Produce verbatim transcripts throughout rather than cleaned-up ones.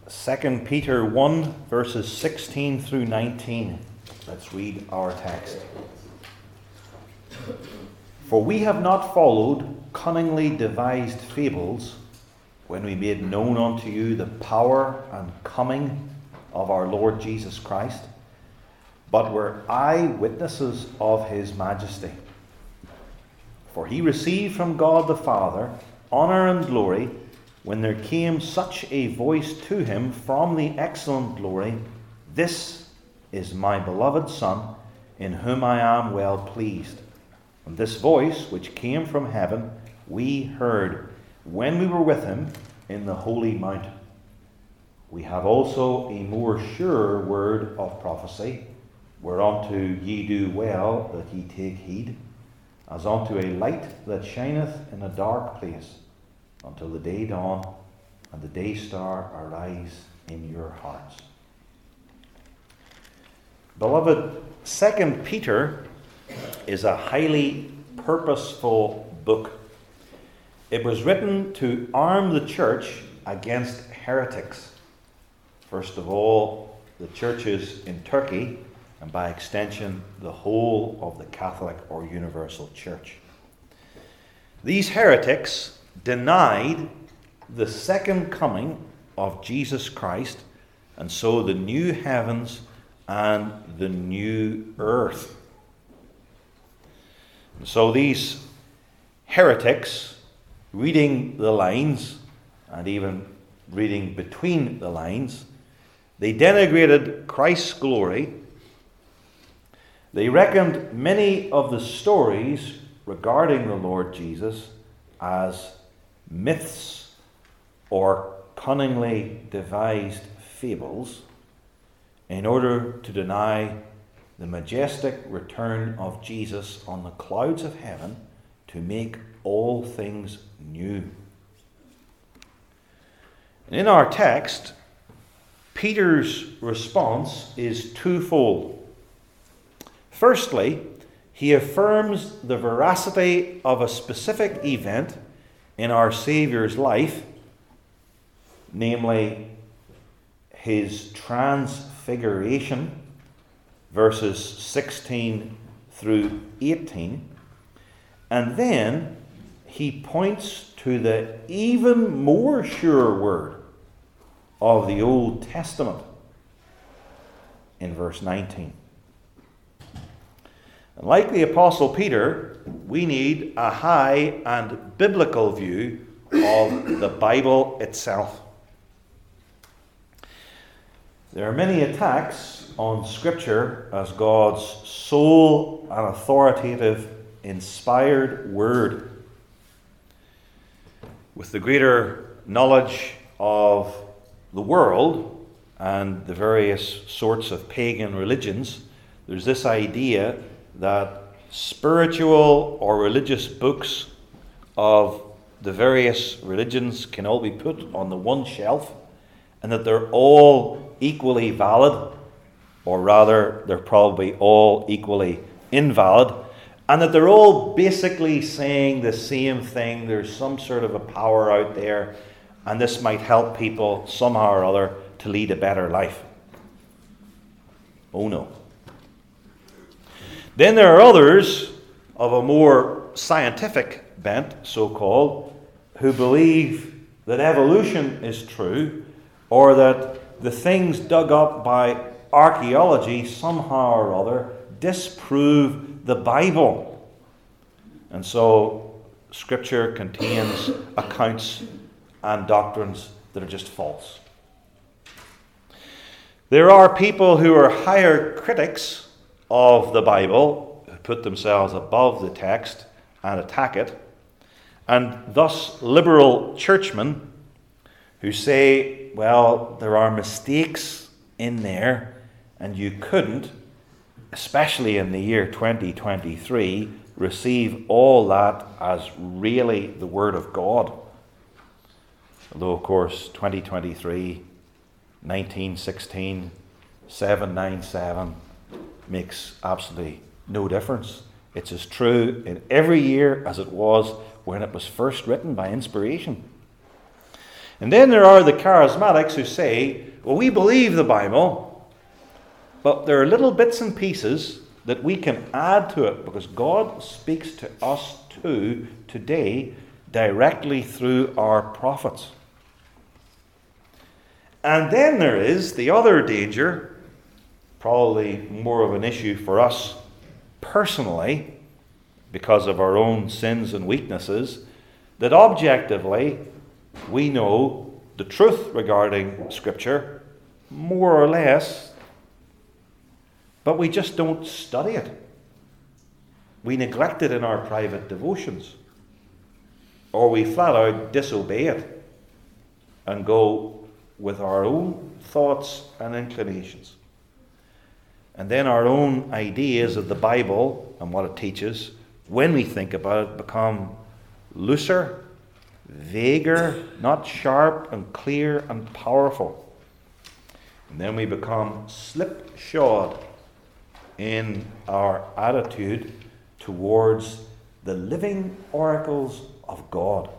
Second Peter one, verses sixteen through nineteen. Let's read our text. For we have not followed cunningly devised fables when we made known unto you the power and coming of our Lord Jesus Christ, but were eyewitnesses of his majesty. For he received from God the Father honour and glory when there came such a voice to him from the excellent glory, This is my beloved Son, in whom I am well pleased. And this voice, which came from heaven, we heard when we were with him in the holy mount. We have also a more sure word of prophecy, whereunto ye do well that ye take heed, as unto a light that shineth in a dark place, until the day dawn and the day star arise in your hearts. Beloved, Second Peter is a highly purposeful book. It was written to arm the church against heretics. First of all, the churches in Turkey, and by extension, the whole of the Catholic or Universal Church. These heretics denied the second coming of Jesus Christ, and so the new heavens and the new earth. And so these heretics, reading the lines, and even reading between the lines, they denigrated Christ's glory. They reckoned many of the stories regarding the Lord Jesus as myths or cunningly devised fables in order to deny the majestic return of Jesus on the clouds of heaven to make all things new. And in our text, Peter's response is twofold. Firstly, he affirms the veracity of a specific event in our Saviour's life, namely his transfiguration, verses sixteen through eighteen, and then he points to the even more sure word of the Old Testament in verse nineteen. And like the Apostle Peter, we need a high and biblical view of the Bible itself. There are many attacks on Scripture as God's sole and authoritative inspired word. With the greater knowledge of the world and the various sorts of pagan religions, there's this idea that spiritual or religious books of the various religions can all be put on the one shelf, and that they're all equally valid, or rather, they're probably all equally invalid, and that they're all basically saying the same thing. There's some sort of a power out there, and this might help people somehow or other to lead a better life. Oh no. Then there are others of a more scientific bent, so-called, who believe that evolution is true, or that the things dug up by archaeology somehow or other disprove the Bible. And so Scripture contains accounts and doctrines that are just false. There are people who are higher critics of the Bible, who put themselves above the text and attack it, and thus liberal churchmen who say, well, there are mistakes in there, and you couldn't, especially in the year twenty twenty-three, receive all that as really the Word of God. Although, of course, twenty twenty-three, nineteen sixteen, seven ninety-seven makes absolutely no difference. It's as true in every year as it was when it was first written by inspiration. And then there are the charismatics who say, well, we believe the Bible, but there are little bits and pieces that we can add to it because God speaks to us too today directly through our prophets. And then there is the other danger, probably more of an issue for us personally because of our own sins and weaknesses, that objectively we know the truth regarding Scripture more or less, but we just don't study it. We neglect it in our private devotions, or we flat out disobey it and go with our own thoughts and inclinations. And then our own ideas of the Bible and what it teaches, when we think about it, become looser, vaguer, not sharp and clear and powerful. And then we become slipshod in our attitude towards the living oracles of God.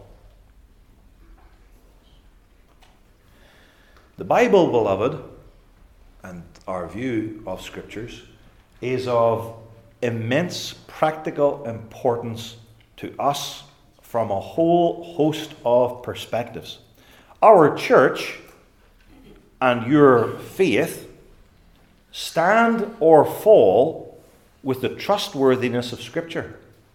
The Bible, beloved, and our view of Scriptures, is of immense practical importance to us from a whole host of perspectives. Our church and your faith stand or fall with the trustworthiness of Scripture.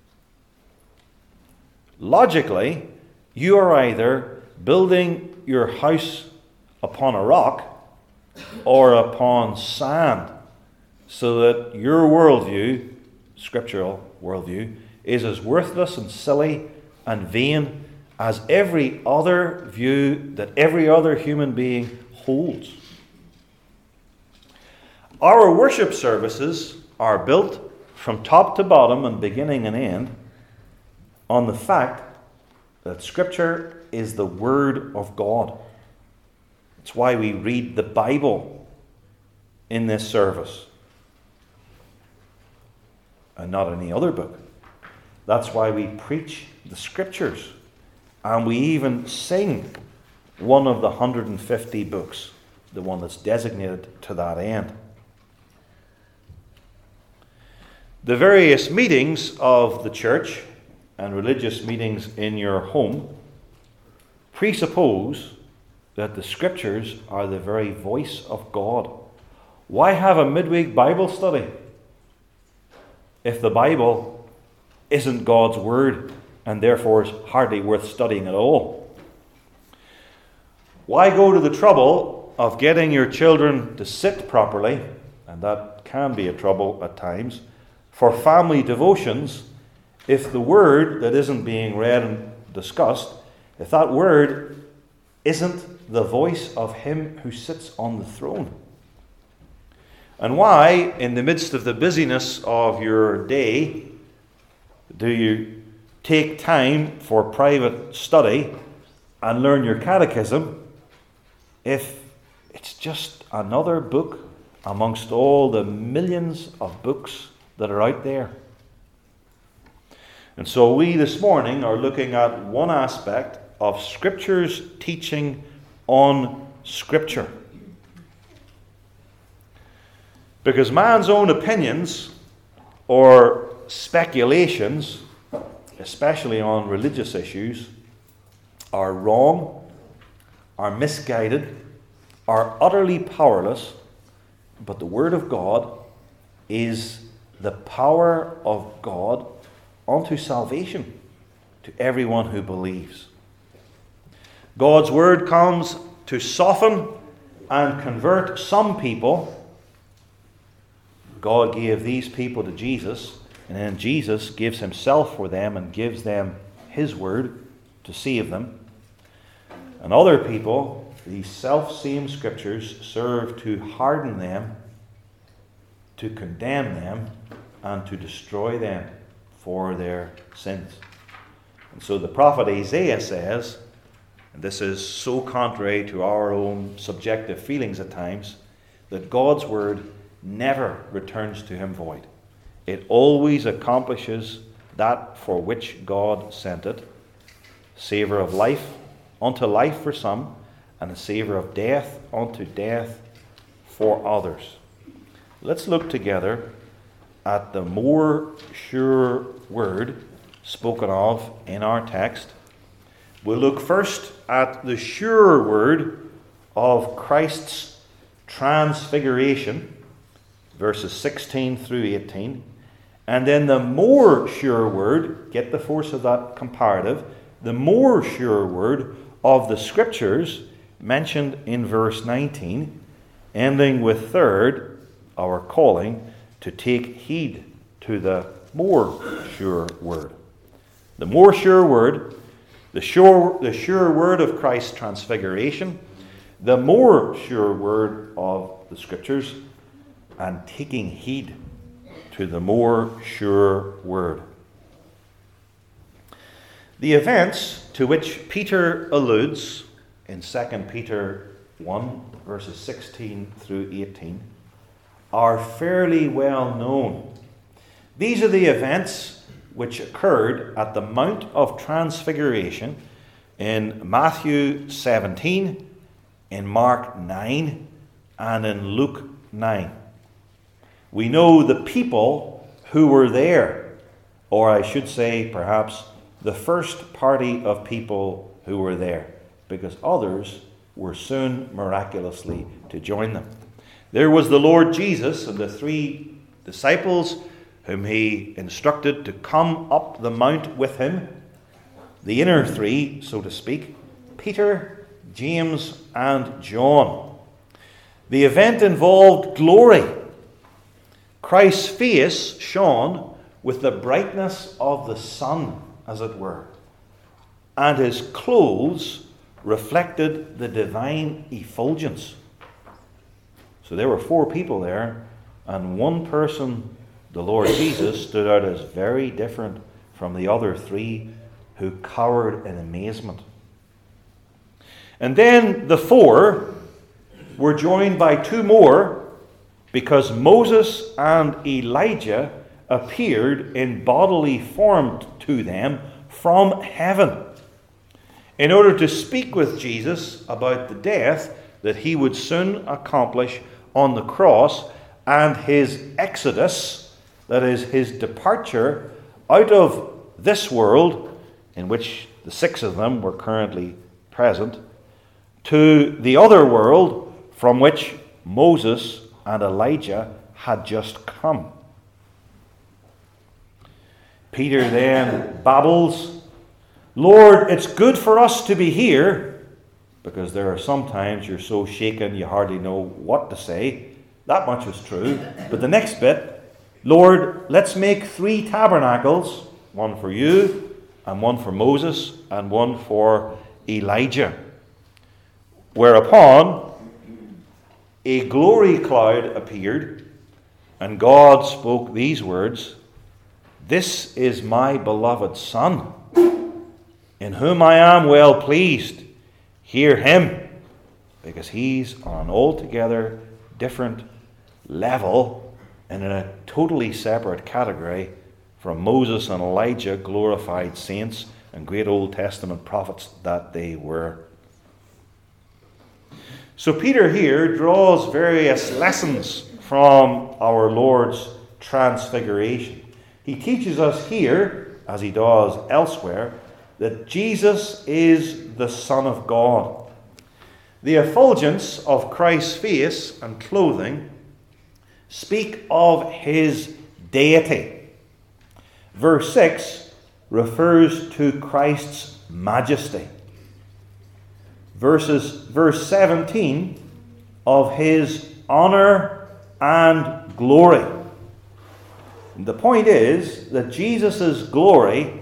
Logically, you are either building your house upon a rock or upon sand, so that your worldview, scriptural worldview, is as worthless and silly and vain as every other view that every other human being holds. Our worship services are built from top to bottom and beginning and end on the fact that Scripture is the Word of God. It's why we read the Bible in this service and not any other book. That's why we preach the Scriptures, and we even sing one of the one hundred fifty books, the one that's designated to that end. The various meetings of the church and religious meetings in your home presuppose that the Scriptures are the very voice of God. Why have a midweek Bible study if the Bible isn't God's Word and therefore is hardly worth studying at all? Why go to the trouble of getting your children to sit properly, and that can be a trouble at times, for family devotions if the Word that isn't being read and discussed, if that Word isn't the voice of Him who sits on the throne? And why, in the midst of the busyness of your day, do you take time for private study and learn your catechism if it's just another book amongst all the millions of books that are out there? And so we this morning are looking at one aspect of Scripture's teaching on Scripture. Because man's own opinions or speculations, especially on religious issues, are wrong, are misguided, are utterly powerless, but the Word of God is the power of God unto salvation to everyone who believes. God's Word comes to soften and convert some people. God gave these people to Jesus, and then Jesus gives Himself for them and gives them His Word to save them. And other people, these self-same Scriptures serve to harden them, to condemn them, and to destroy them for their sins. And so the prophet Isaiah says, and this is so contrary to our own subjective feelings at times, that God's Word never returns to Him void. It always accomplishes that for which God sent it, savour of life unto life for some, and a savour of death unto death for others. Let's look together at the more sure word spoken of in our text. We'll look first at the sure word of Christ's transfiguration, verses sixteen through eighteen, and then the more sure word, get the force of that comparative, the more sure word of the Scriptures mentioned in verse nineteen, ending with third, our calling to take heed to the more sure word. The more sure word, the sure, the sure word of Christ's transfiguration, the more sure word of the Scriptures, and taking heed to the more sure word. The events to which Peter alludes in Second Peter one, verses sixteen through eighteen, are fairly well known. These are the events which occurred at the Mount of Transfiguration in Matthew seventeen, in Mark nine, and in Luke nine. We know the people who were there, or I should say perhaps the first party of people who were there, because others were soon miraculously to join them. There was the Lord Jesus and the three disciples whom he instructed to come up the mount with him, the inner three, so to speak, Peter, James, and John. The event involved glory. Christ's face shone with the brightness of the sun, as it were, and his clothes reflected the divine effulgence. So there were four people there, and one person, the Lord Jesus, stood out as very different from the other three who cowered in amazement. And then the four were joined by two more, because Moses and Elijah appeared in bodily form to them from heaven, in order to speak with Jesus about the death that he would soon accomplish on the cross and his exodus, that is, his departure out of this world, in which the six of them were currently present, to the other world from which Moses and Elijah had just come. Peter then babbles, "Lord, it's good for us to be here," because there are sometimes you're so shaken you hardly know what to say. That much is true. But the next bit, "Lord, let's make three tabernacles, one for you, and one for Moses, and one for Elijah." Whereupon a glory cloud appeared, and God spoke these words, "This is my beloved Son, in whom I am well pleased. Hear him," because he's on an altogether different level and in a totally separate category from Moses and Elijah, glorified saints and great Old Testament prophets that they were. So Peter here draws various lessons from our Lord's transfiguration. He teaches us here, as he does elsewhere, that Jesus is the Son of God. The effulgence of Christ's face and clothing speak of his deity. Verse six refers to Christ's majesty. Verses, verse seventeen of his honor and glory. The point is that Jesus' glory,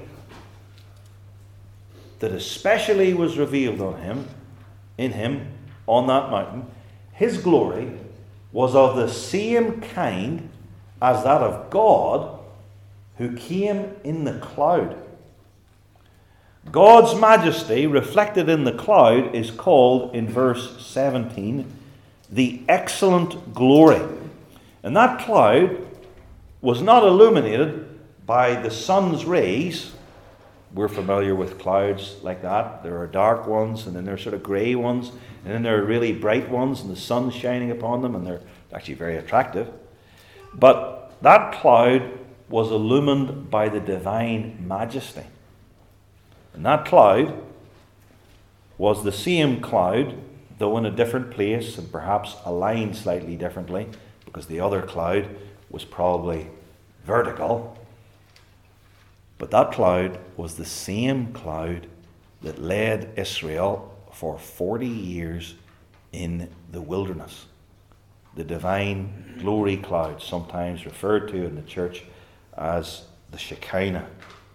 that especially was revealed on him, in him, on that mountain, his glory was of the same kind as that of God, who came in the cloud. God's majesty reflected in the cloud is called, in verse seventeen, the excellent glory. And that cloud was not illuminated by the sun's rays, We're familiar with clouds like that. There are dark ones, and then there are sort of grey ones, and then there are really bright ones, and the sun's shining upon them, and they're actually very attractive. But that cloud was illumined by the divine majesty. And that cloud was the same cloud, though in a different place and perhaps aligned slightly differently, because the other cloud was probably vertical. But that cloud was the same cloud that led Israel for forty years in the wilderness. The divine glory cloud, sometimes referred to in the church as the Shekinah.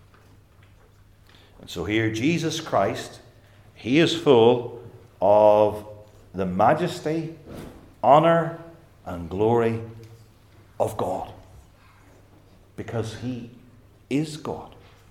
And so here Jesus Christ, he is full of the majesty, honor, and glory of God, because he is God.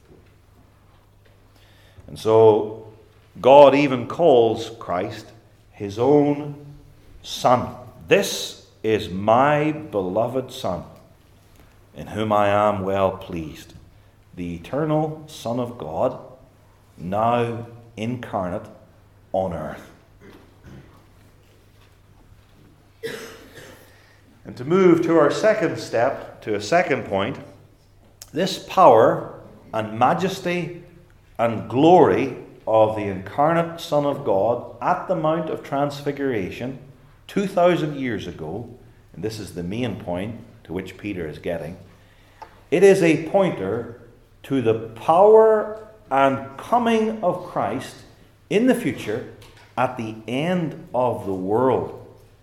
And so God even calls Christ his own Son. This is my beloved Son, in whom I am well pleased. The eternal Son of God, now incarnate on earth. And to move to our second step, to a second point, this power and majesty and glory of the incarnate Son of God at the Mount of Transfiguration two thousand years ago, and this is the main point to which Peter is getting, it is a pointer to the power and coming of Christ in the future at the end of the world.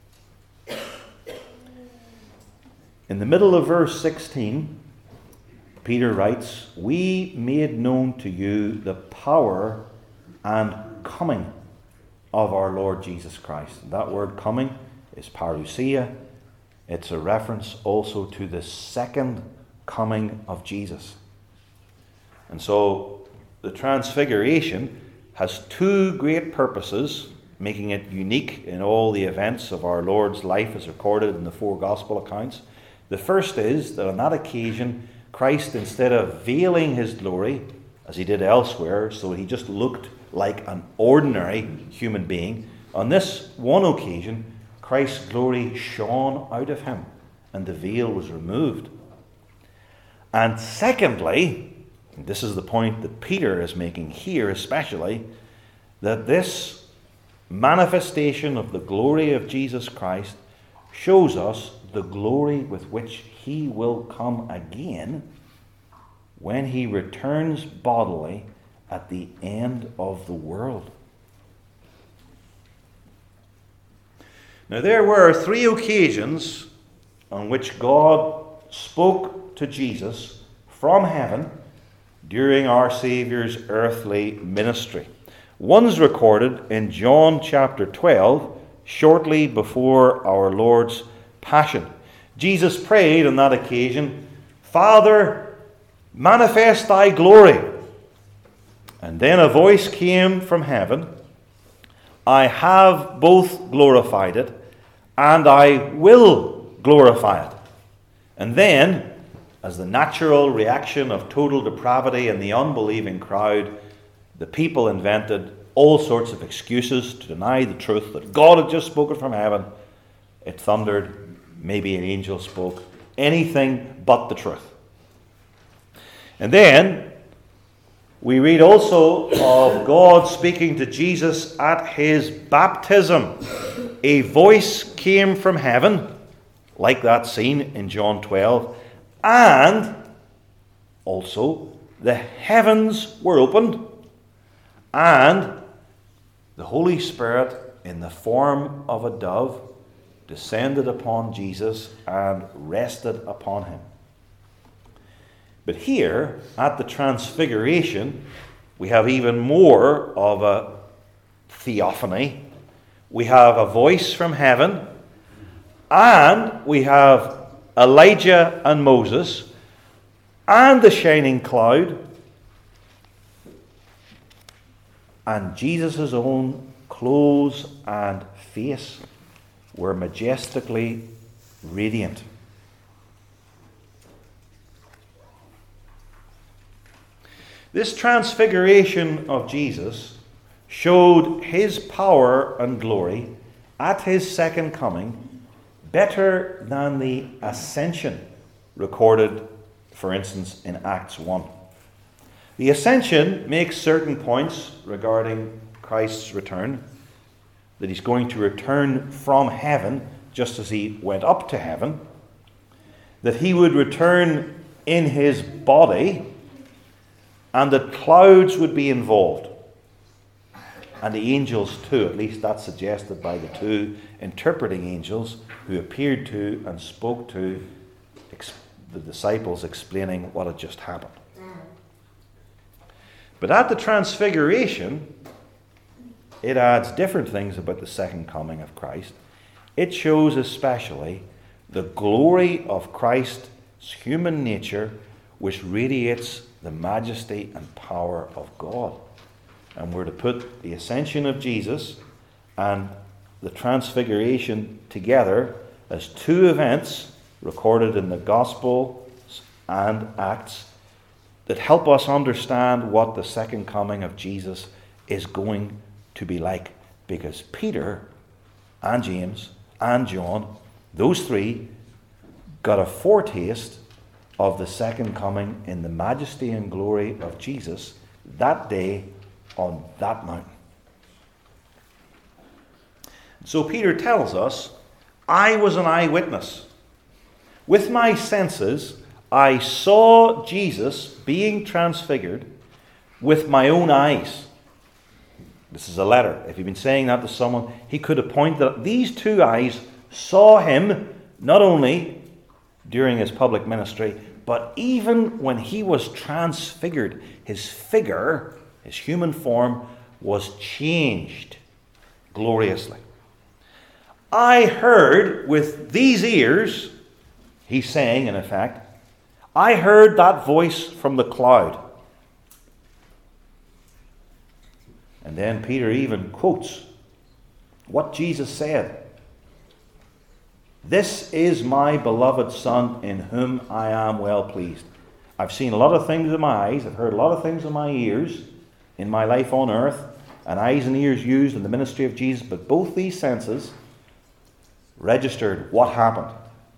In the middle of verse sixteen, Peter writes, "We made known to you the power and coming of our Lord Jesus Christ." And that word coming is parousia. It's a reference also to the second coming of Jesus. And so the Transfiguration has two great purposes, making it unique in all the events of our Lord's life as recorded in the four Gospel accounts. The first is that on that occasion, Christ, instead of veiling his glory, as he did elsewhere, so he just looked like an ordinary human being, on this one occasion, Christ's glory shone out of him, and the veil was removed. And secondly, and this is the point that Peter is making here especially, that this manifestation of the glory of Jesus Christ shows us the glory with which he will come again when he returns bodily at the end of the world. Now, there were three occasions on which God spoke to Jesus from heaven during our Saviour's earthly ministry. One's recorded in John chapter twelve, shortly before our Lord's Passion. Jesus prayed on that occasion, "Father, manifest thy glory." And then a voice came from heaven, "I have both glorified it, and I will glorify it." And then, as the natural reaction of total depravity in the unbelieving crowd, the people invented all sorts of excuses to deny the truth that God had just spoken from heaven. It thundered, maybe an angel spoke, anything but the truth. And then we read also of God speaking to Jesus at his baptism. A voice came from heaven, like that scene in John twelve, and also the heavens were opened, and the Holy Spirit, in the form of a dove, descended upon Jesus and rested upon him. But here, at the Transfiguration, we have even more of a theophany. We have a voice from heaven, and we have Elijah and Moses, and the shining cloud, and Jesus' own clothes and face were majestically radiant. This transfiguration of Jesus showed his power and glory at his second coming better than the ascension recorded, for instance, in Acts one. The ascension makes certain points regarding Christ's return, that he's going to return from heaven just as he went up to heaven, that he would return in his body, and that clouds would be involved. And the angels too, at least that's suggested by the two interpreting angels who appeared to and spoke to ex- the disciples, explaining what had just happened. But at the transfiguration, it adds different things about the second coming of Christ. It shows especially the glory of Christ's human nature, which radiates the majesty and power of God. And we're to put the ascension of Jesus and the transfiguration together as two events recorded in the Gospels and Acts that help us understand what the second coming of Jesus is going to be like. Because Peter and James and John, those three, got a foretaste of the second coming in the majesty and glory of Jesus that day on that mountain. So Peter tells us, I was an eyewitness. With my senses, I saw Jesus being transfigured with my own eyes. This is a letter. If he'd been saying that to someone, he could have pointed that these two eyes saw him not only during his public ministry, but even when he was transfigured. His figure, his human form, was changed gloriously. I heard with these ears, he's saying in effect, I heard that voice from the cloud. And then Peter even quotes what Jesus said. This is my beloved Son, in whom I am well pleased. I've seen a lot of things with my eyes. I've heard a lot of things with my ears in my life on earth, and eyes and ears used in the ministry of Jesus. But both these senses registered what happened.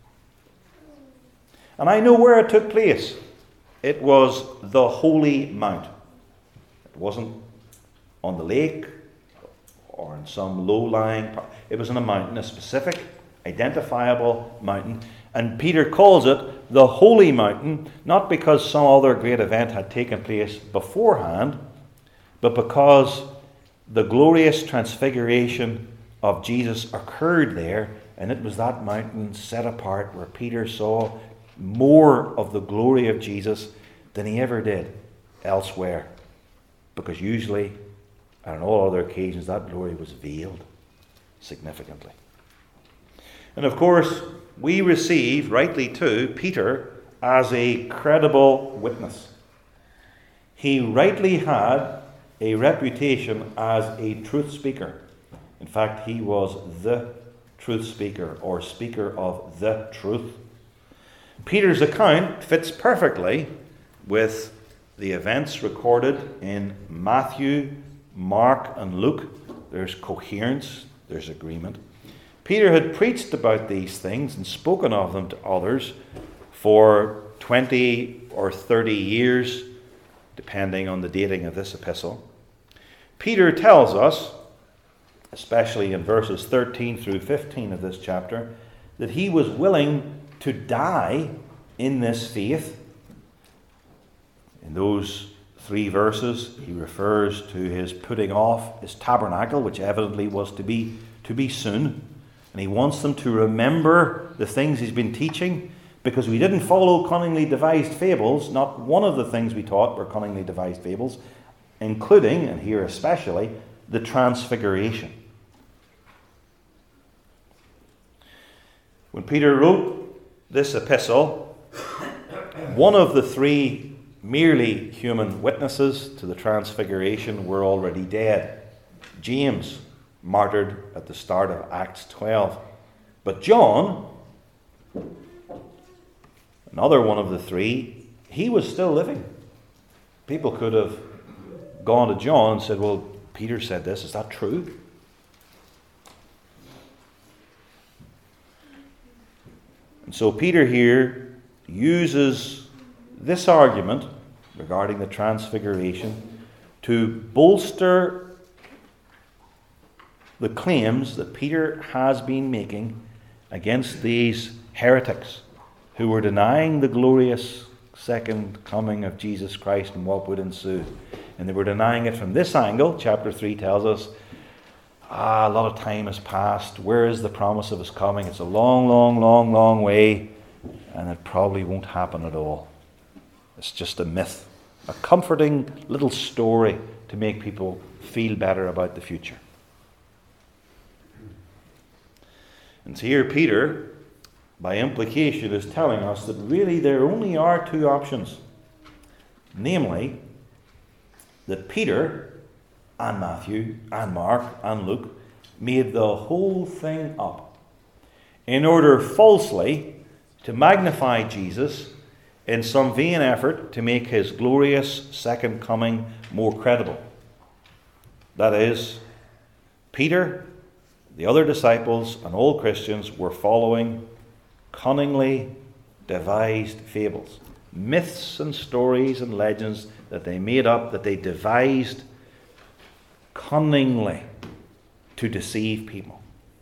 And I know where it took place. It was the Holy Mount. It wasn't on the lake or in some low-lying part. It was on a mountain, a specific, identifiable mountain. And Peter calls it the Holy Mountain, not because some other great event had taken place beforehand, but because the glorious transfiguration of Jesus occurred there, and it was that mountain set apart where Peter saw more of the glory of Jesus than he ever did elsewhere. Because usually, and on all other occasions, that glory was veiled significantly. And of course, we receive, rightly too, Peter as a credible witness. He rightly had a reputation as a truth speaker. In fact, he was the truth speaker, or speaker of the truth. Peter's account fits perfectly with the events recorded in Matthew, Mark, and Luke. There's coherence, there's agreement. Peter had preached about these things and spoken of them to others for twenty or thirty years, depending on the dating of this epistle. Peter tells us, especially in verses thirteen through fifteen of this chapter, that he was willing to die in this faith. In those three verses, he refers to his putting off his tabernacle, which evidently was to be to be soon. And he wants them to remember the things he's been teaching, because we didn't follow cunningly devised fables. Not one of the things we taught were cunningly devised fables, including, and here especially, the transfiguration. When Peter wrote this epistle, one of the three merely human witnesses to the transfiguration were already dead. James, martyred at the start of Acts twelve. But John, another one of the three, he was still living. People could have gone to John and said, well, Peter said this. Is that true? And so Peter here uses this argument regarding the transfiguration to bolster the claims that Peter has been making against these heretics who were denying the glorious second coming of Jesus Christ and what would ensue. And they were denying it from this angle. Chapter three tells us, ah, a lot of time has passed. Where is the promise of his coming? It's a long, long, long, long way, and it probably won't happen at all. It's just a myth, a comforting little story to make people feel better about the future. And so here Peter, by implication, is telling us that really there only are two options. Namely, that Peter and Matthew and Mark and Luke made the whole thing up in order falsely to magnify Jesus in some vain effort to make his glorious second coming more credible. That is, Peter, the other disciples, and all Christians were following cunningly devised fables, myths and stories and legends that they made up, that they devised cunningly to deceive people.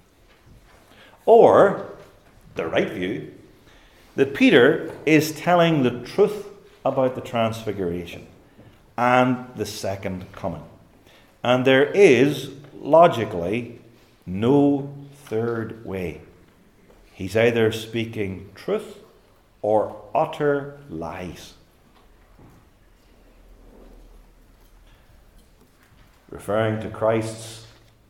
Or, the right view, that Peter is telling the truth about the transfiguration and the second coming. And there is, logically, no third way. He's either speaking truth or utter lies. Referring to Christ's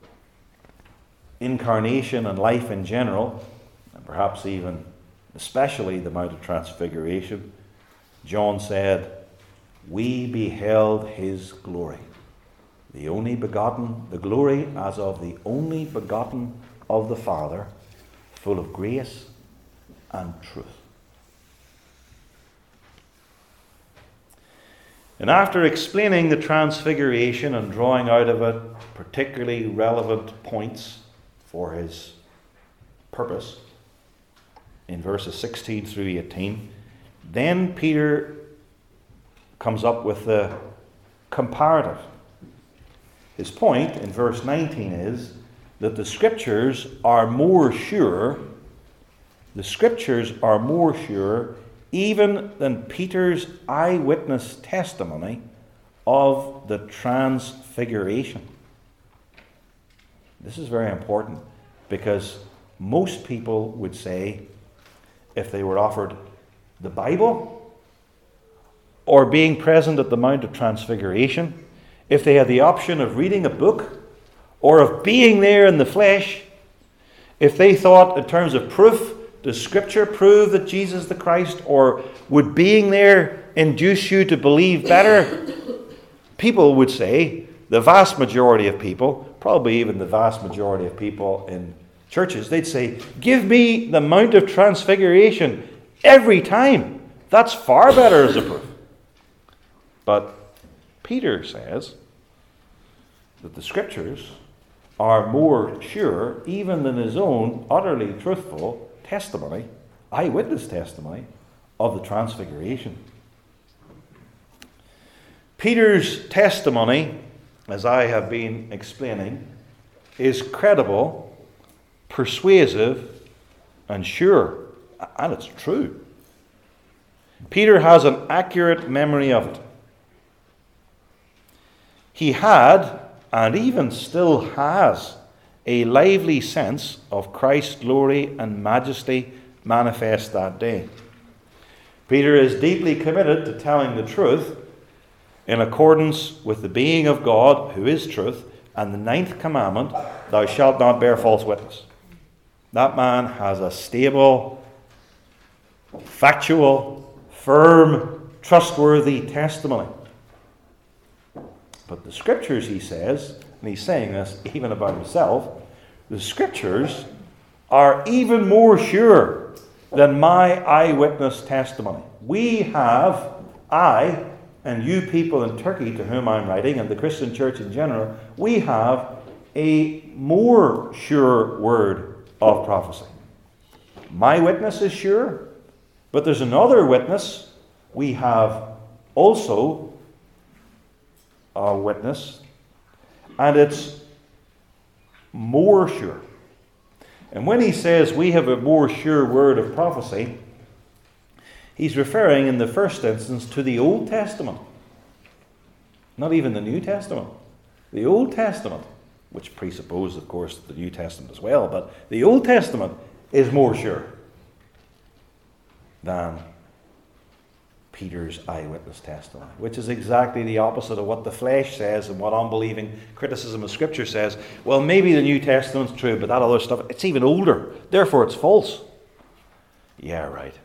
incarnation and life in general, and perhaps even especially the Mount of Transfiguration, John said, "We beheld his glory, the only begotten, the glory as of the only begotten of the Father, full of grace and truth." And after explaining the transfiguration and drawing out of it particularly relevant points for his purpose, in verses sixteen through eighteen, then Peter comes up with the comparative. His point in verse nineteen is that the Scriptures are more sure, the Scriptures are more sure even than Peter's eyewitness testimony of the transfiguration. This is very important because most people would say, if they were offered the Bible or being present at the Mount of Transfiguration, if they had the option of reading a book or of being there in the flesh, if they thought in terms of proof, does Scripture prove that Jesus the Christ, or would being there induce you to believe better? People would say, the vast majority of people, probably even the vast majority of people in churches, they'd say, give me the Mount of Transfiguration every time. That's far better as a proof. But Peter says that the Scriptures are more sure even than his own utterly truthful testimony, eyewitness testimony, of the Transfiguration. Peter's testimony, as I have been explaining, is credible, persuasive, and sure. And it's true. Peter has an accurate memory of it. He had, and even still has, a lively sense of Christ's glory and majesty manifest that day. Peter is deeply committed to telling the truth in accordance with the being of God, who is truth, and the ninth commandment, thou shalt not bear false witness. That man has a stable, factual, firm, trustworthy testimony. But the Scriptures, he says, and he's saying this even about himself, the Scriptures are even more sure than my eyewitness testimony. We have, I and you people in Turkey to whom I'm writing, and the Christian church in general, we have a more sure word of prophecy. My witness is sure, but there's another witness. We have also a witness, and it's more sure. And when he says we have a more sure word of prophecy, he's referring in the first instance to the Old Testament. Not even the New Testament. The Old Testament, which presupposes, of course, the New Testament as well, but the Old Testament is more sure than Peter's eyewitness testimony, which is exactly the opposite of what the flesh says and what unbelieving criticism of Scripture says. Well, maybe the New Testament's true, but that other stuff, it's even older. Therefore, it's false. Yeah, right.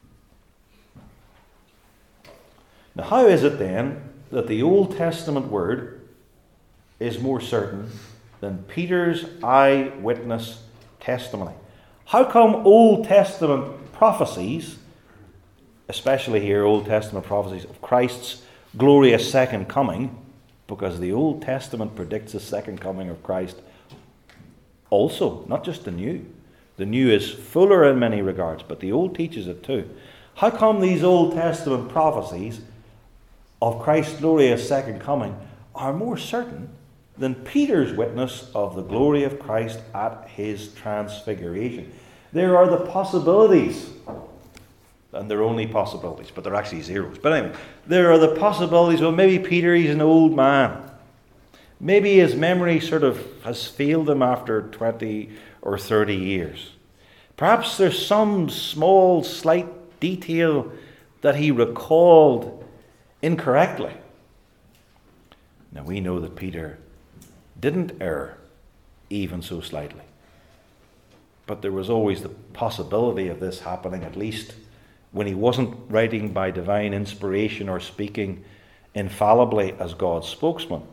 Now, how is it then that the Old Testament word is more certain than Peter's eyewitness testimony? How come Old Testament prophecies, especially here Old Testament prophecies of Christ's glorious second coming, because the Old Testament predicts the second coming of Christ also, not just the New. The New is fuller in many regards, but the Old teaches it too. How come these Old Testament prophecies of Christ's glorious second coming are more certain than Peter's witness of the glory of Christ at his transfiguration? There are the possibilities, and they're only possibilities, but they're actually zeros. But anyway, there are the possibilities. Well, maybe Peter, he's an old man. Maybe his memory sort of has failed him after twenty or thirty years. Perhaps there's some small, slight detail that he recalled incorrectly. Now, we know that Peter didn't err even so slightly. But there was always the possibility of this happening, at least when he wasn't writing by divine inspiration or speaking infallibly as God's spokesman.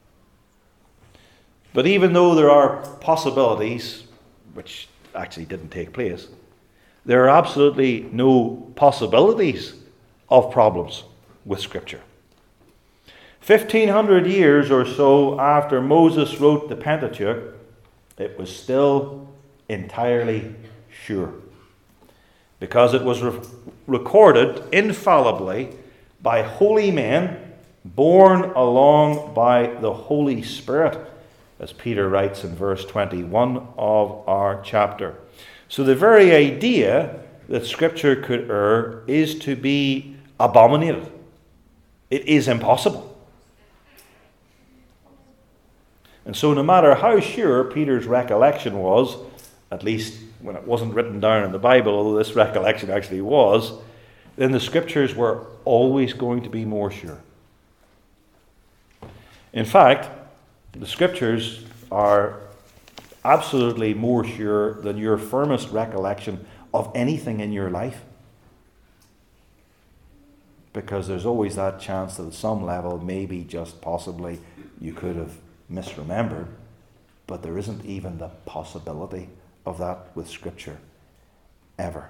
But even though there are possibilities, which actually didn't take place, there are absolutely no possibilities of problems with Scripture. fifteen hundred years or so after Moses wrote the Pentateuch, it was still entirely sure, because it was re- recorded infallibly by holy men, borne along by the Holy Spirit, as Peter writes in verse twenty-one of our chapter. So the very idea that Scripture could err is to be abominated. It is impossible. And so no matter how sure Peter's recollection was, at least when it wasn't written down in the Bible, although this recollection actually was, then the Scriptures were always going to be more sure. In fact, the Scriptures are absolutely more sure than your firmest recollection of anything in your life. Because there's always that chance that at some level, maybe just possibly, you could have misremembered, but there isn't even the possibility of that with Scripture, ever.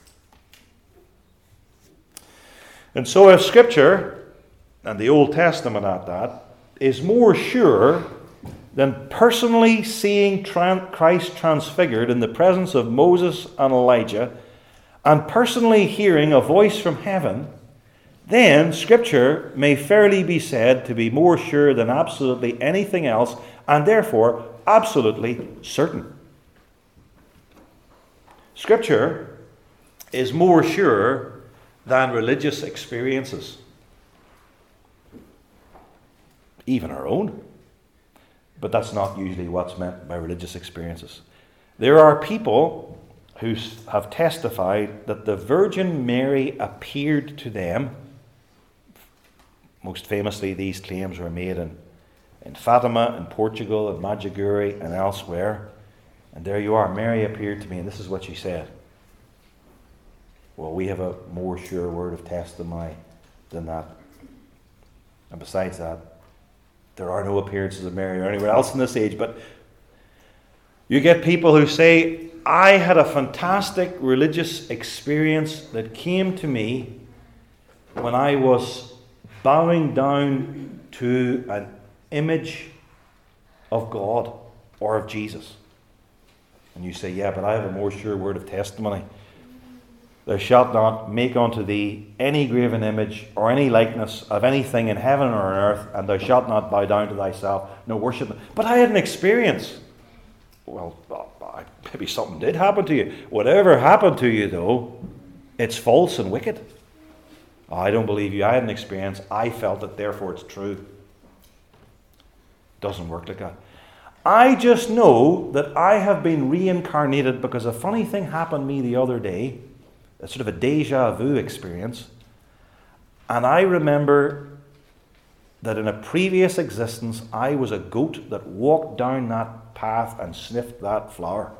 And so if Scripture, and the Old Testament at that, is more sure than personally seeing tran- Christ transfigured in the presence of Moses and Elijah, and personally hearing a voice from heaven, then Scripture may fairly be said to be more sure than absolutely anything else, and therefore absolutely certain. Scripture is more sure than religious experiences, even our own. But that's not usually what's meant by religious experiences. There are people who have testified that the Virgin Mary appeared to them. Most famously, these claims were made in, in Fatima, in Portugal, in Medjugorje, and elsewhere. And there you are, Mary appeared to me, and this is what she said. Well, we have a more sure word of testimony than that. And besides that, there are no appearances of Mary or anywhere else in this age. But you get people who say, I had a fantastic religious experience that came to me when I was bowing down to an image of God or of Jesus. And you say, yeah, but I have a more sure word of testimony. Thou shalt not make unto thee any graven image or any likeness of anything in heaven or on earth, and thou shalt not bow down to thyself, nor worship them. But I had an experience. Well, maybe something did happen to you. Whatever happened to you, though, it's false and wicked. Oh, I don't believe you. I had an experience. I felt it, therefore it's true. Doesn't work like that. I just know that I have been reincarnated because a funny thing happened to me the other day. A sort of a deja vu experience. And I remember that in a previous existence, I was a goat that walked down that path and sniffed that flower.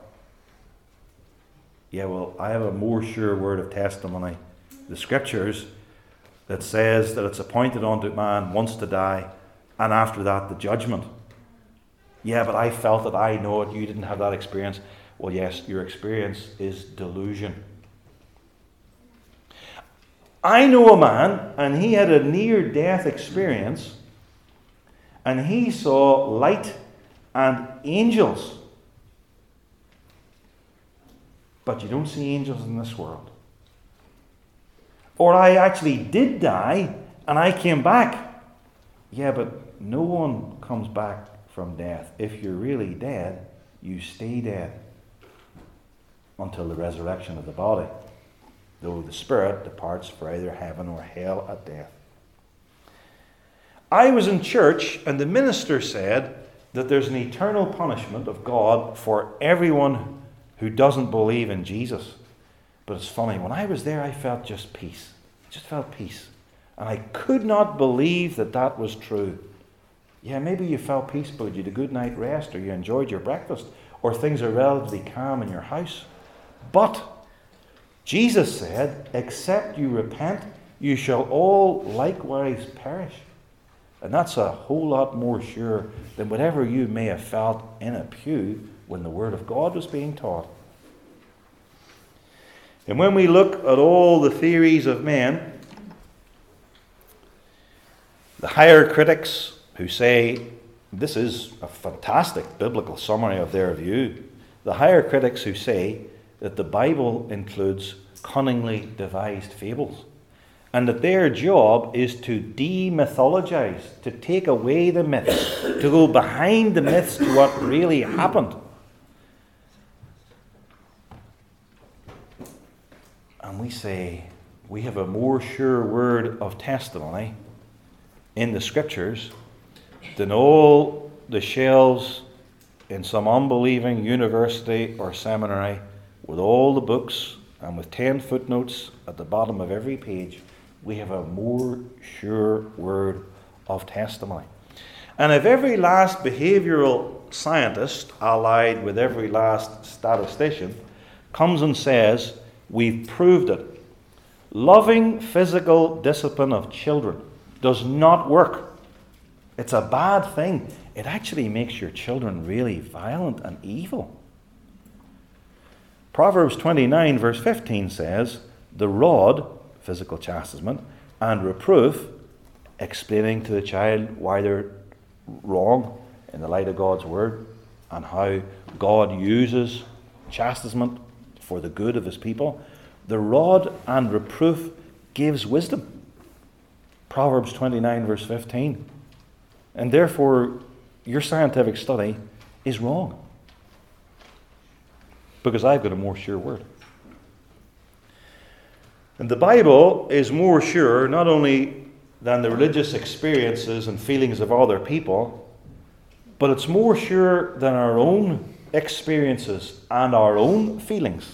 Yeah, well, I have a more sure word of testimony. The scriptures that says that it's appointed unto man once to die, and after that the judgment. Yeah, but I felt it, I know it, you didn't have that experience. Well, yes, your experience is delusion. I know a man, and he had a near-death experience, and he saw light and angels. But you don't see angels in this world. Or I actually did die, and I came back. Yeah, but no one comes back from death. If you're really dead, you stay dead until the resurrection of the body, though the spirit departs for either heaven or hell at death. I was in church, and the minister said that there's an eternal punishment of God for everyone who doesn't believe in Jesus. But it's funny, when I was there, I felt just peace. I just felt peace. And I could not believe that that was true. Yeah, maybe you felt peace, but you had a good night rest, or you enjoyed your breakfast, or things are relatively calm in your house. But Jesus said, except you repent, you shall all likewise perish. And that's a whole lot more sure than whatever you may have felt in a pew when the Word of God was being taught. And when we look at all the theories of men, the higher critics who say, this is a fantastic biblical summary of their view, the higher critics who say that the Bible includes cunningly devised fables, and that their job is to demythologize, to take away the myths, to go behind the myths to what really happened. And we say, we have a more sure word of testimony in the scriptures than all the shelves in some unbelieving university or seminary with all the books and with ten footnotes at the bottom of every page. We have a more sure word of testimony. And if every last behavioral scientist, allied with every last statistician, comes and says, we've proved it, loving physical discipline of children does not work. It's a bad thing. It actually makes your children really violent and evil. Proverbs twenty-nine verse fifteen says, the rod, physical chastisement, and reproof, explaining to the child why they're wrong in the light of God's word, and how God uses chastisement for the good of his people. The rod and reproof gives wisdom. Proverbs twenty-nine verse fifteen. And therefore, your scientific study is wrong. Because I've got a more sure word. And the Bible is more sure not only than the religious experiences and feelings of other people, but it's more sure than our own experiences and our own feelings.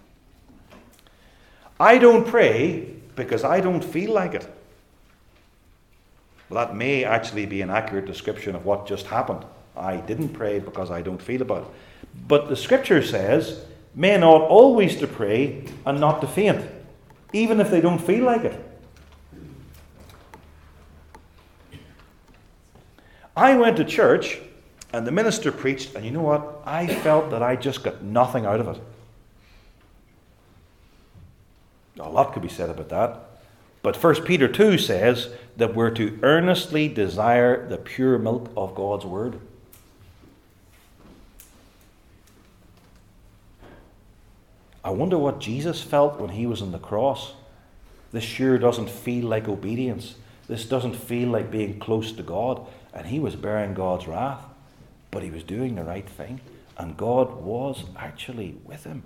I don't pray because I don't feel like it. Well, that may actually be an accurate description of what just happened. I didn't pray because I don't feel about it. But the scripture says, men ought always to pray and not to faint, even if they don't feel like it. I went to church and the minister preached, and you know what? I felt that I just got nothing out of it. A lot could be said about that. But First Peter two says that we're to earnestly desire the pure milk of God's word. I wonder what Jesus felt when he was on the cross. This sure doesn't feel like obedience. This doesn't feel like being close to God. And he was bearing God's wrath. But he was doing the right thing. And God was actually with him.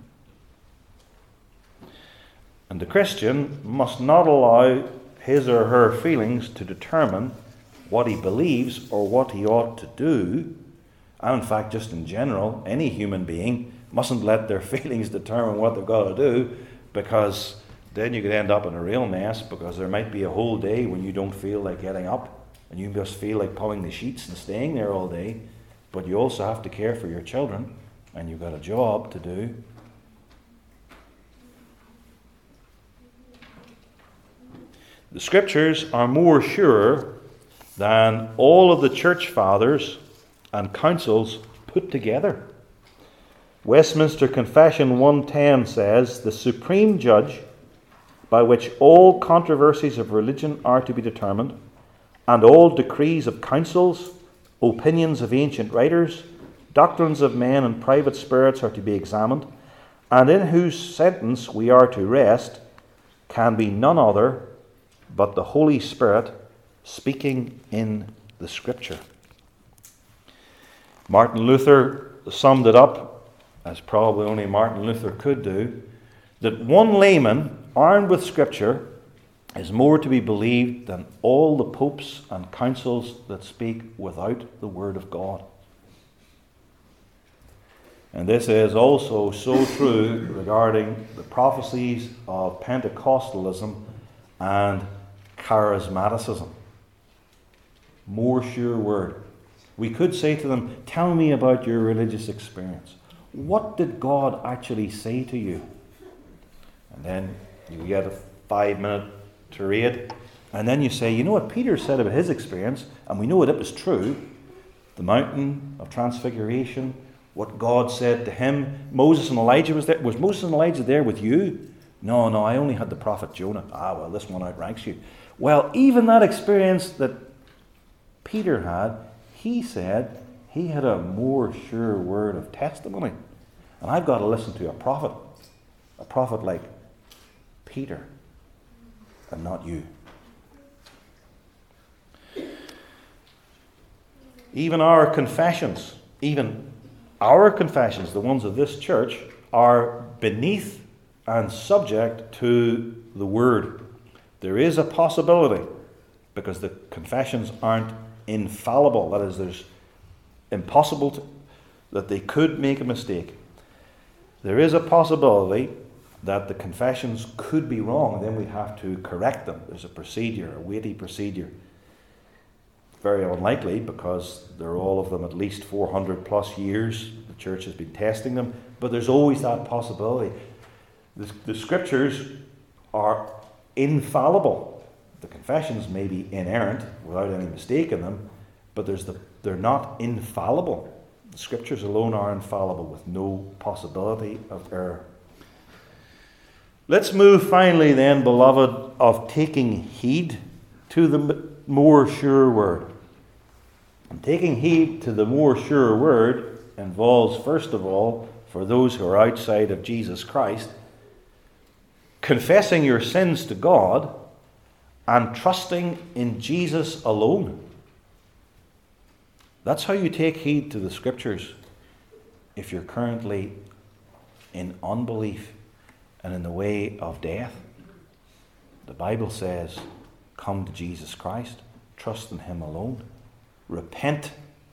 And the Christian must not allow his or her feelings to determine what he believes or what he ought to do. And in fact, just in general, any human being mustn't let their feelings determine what they've got to do, because then you could end up in a real mess, because there might be a whole day when you don't feel like getting up and you just feel like pulling the sheets and staying there all day. But you also have to care for your children, and you've got a job to do. The Scriptures are more sure than all of the church fathers and councils put together. Westminster Confession one ten says, "The supreme judge by which all controversies of religion are to be determined, and all decrees of councils, opinions of ancient writers, doctrines of men and private spirits are to be examined, and in whose sentence we are to rest, can be none other but the Holy Spirit speaking in the Scripture." Martin Luther summed it up, as probably only Martin Luther could do, that one layman armed with Scripture is more to be believed than all the popes and councils that speak without the Word of God. And this is also so true regarding the prophecies of Pentecostalism and charismaticism. More sure word. We could say to them, "Tell me about your religious experience. What did God actually say to you?" And then you get a five minute tirade, and then you say, "You know what Peter said about his experience, and we know that it was true. The mountain of transfiguration, what God said to him. Moses and Elijah was there. Was Moses and Elijah there with you?" "No, no, I only had the prophet Jonah." "Ah, well, this one outranks you." Well, even that experience that Peter had, he said he had a more sure word of testimony. And I've got to listen to a prophet, a prophet like Peter, and not you. Even our confessions, even our confessions, the ones of this church, are beneath and subject to the Word. There is a possibility, because the confessions aren't infallible. That is, there's impossible to, that they could make a mistake. There is a possibility that the confessions could be wrong, and then we'd have to correct them. There's a procedure, a weighty procedure. Very unlikely, because they're all of them at least four hundred plus years. The church has been testing them, but there's always that possibility. The, the Scriptures are infallible. The confessions may be inerrant without any mistake in them, but there's the, they're not infallible. The Scriptures alone are infallible, with no possibility of error. Let's move finally then, beloved, of taking heed to the more sure word. And taking heed to the more sure word involves, first of all, for those who are outside of Jesus Christ, confessing your sins to God and trusting in Jesus alone. That's how you take heed to the Scriptures if you're currently in unbelief and in the way of death. The Bible says, come to Jesus Christ, trust in Him alone, repent.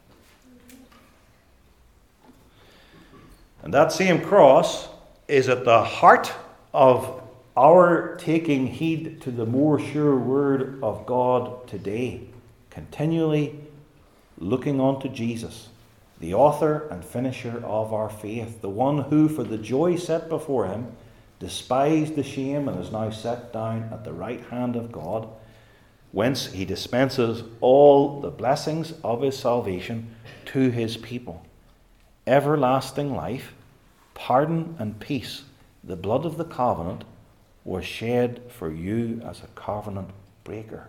And that same cross is at the heart of our taking heed to the more sure word of God today, continually looking unto Jesus, the author and finisher of our faith, the one who, for the joy set before Him, despised the shame and is now set down at the right hand of God, whence He dispenses all the blessings of His salvation to His people, everlasting life, pardon and peace, the blood of the covenant, was shed for you as a covenant breaker.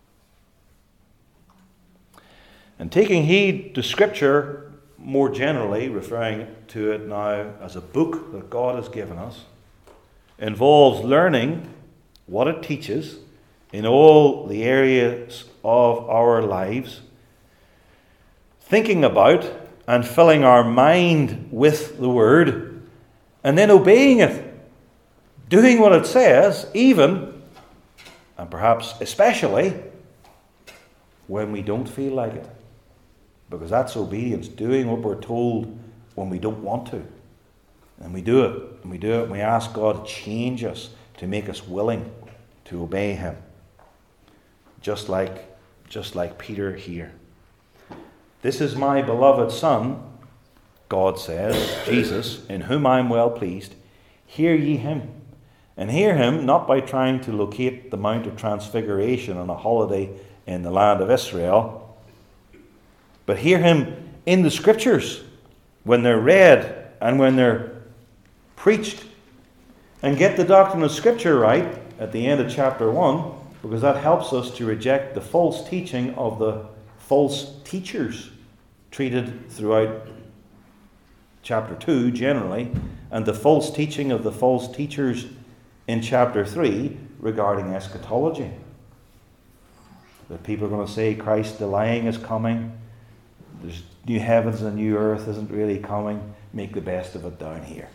And taking heed to Scripture more generally, referring to it now as a book that God has given us, involves learning what it teaches in all the areas of our lives, thinking about and filling our mind with the Word, and then obeying it, doing what it says, even, and perhaps especially, when we don't feel like it. Because that's obedience, doing what we're told when we don't want to. And we do it, and we do it, and we ask God to change us, to make us willing to obey Him. Just like, just like Peter here. This is my beloved Son, God says, Jesus, in whom I am well pleased. Hear ye Him. And hear Him not by trying to locate the Mount of Transfiguration on a holiday in the land of Israel, but hear Him in the Scriptures when they're read and when they're preached. And get the doctrine of Scripture right at the end of chapter one, because that helps us to reject the false teaching of the false teachers treated throughout chapter two generally, and the false teaching of the false teachers in chapter three regarding eschatology. That people are going to say Christ the lying is coming. There's new heavens and new earth isn't really coming. Make the best of it down here.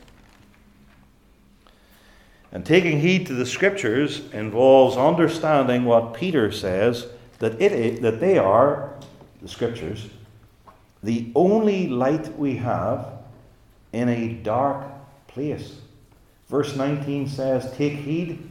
And taking heed to the Scriptures involves understanding what Peter says, that it that they are, the Scriptures, the only light we have in a dark place. Verse nineteen says, take heed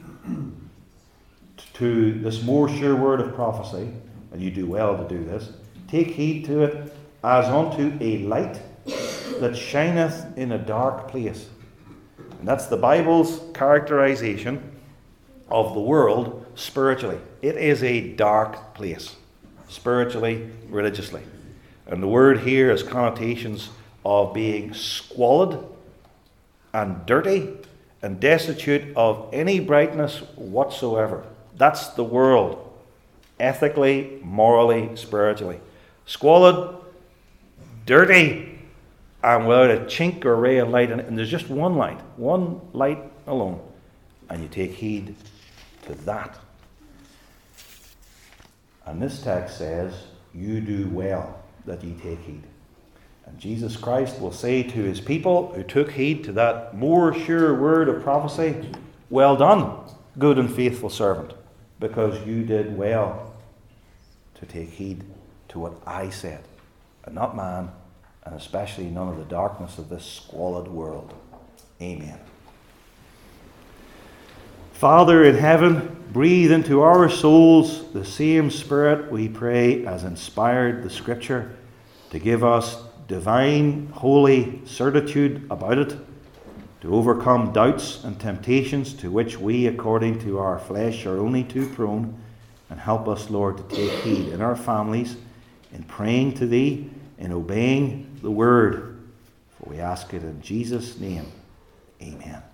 to this more sure word of prophecy, and you do well to do this. Take heed to it as unto a light that shineth in a dark place. And that's the Bible's characterization of the world spiritually. It is a dark place, spiritually, religiously. And the word here has connotations of being squalid and dirty and destitute of any brightness whatsoever. That's the world, ethically, morally, spiritually. Squalid, dirty, and without a chink or ray of light in it. And there's just one light, one light alone. And you take heed to that. And this text says, you do well that ye take heed. And Jesus Christ will say to His people who took heed to that more sure word of prophecy, well done, good and faithful servant, because you did well to take heed to what I said, and not man, and especially none of the darkness of this squalid world. Amen. Father in heaven, breathe into our souls the same Spirit, we pray, as inspired the Scripture, to give us divine, holy certitude about it, to overcome doubts and temptations to which we, according to our flesh, are only too prone, and help us, Lord, to take heed in our families, in praying to Thee, in obeying the Word. For we ask it in Jesus' name. Amen.